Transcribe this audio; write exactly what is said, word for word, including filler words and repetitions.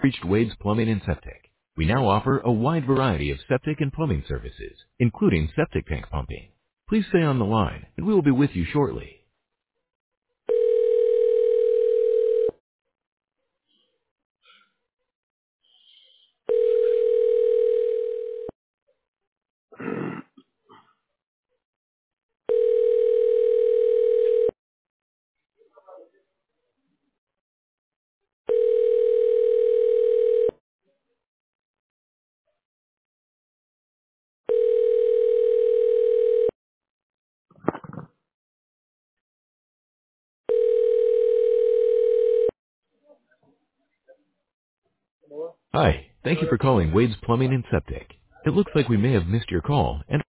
Reached Wade's Plumbing and Septic. We now offer a wide variety of septic and plumbing services, including septic tank pumping. Please stay on the line, and we will be with you shortly. Hi, thank you for calling Wade's Plumbing and Septic. It looks like we may have missed your call, and